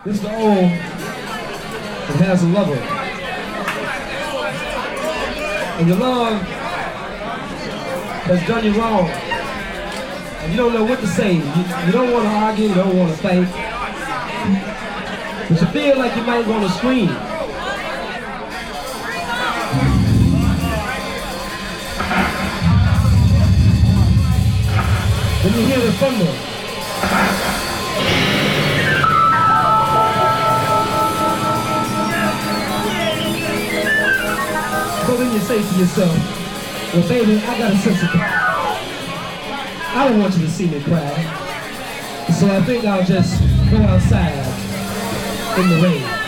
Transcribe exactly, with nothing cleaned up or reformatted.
This is the old that has a lover. And your love has done you wrong. And you don't know what to say. You, you don't want to argue, you don't want to fight. But you feel like you might want to scream. When you hear the thunder. So then you say to yourself, well baby, I got a sense of pride. I don't want you to see me cry. So I think I'll just go outside in the rain.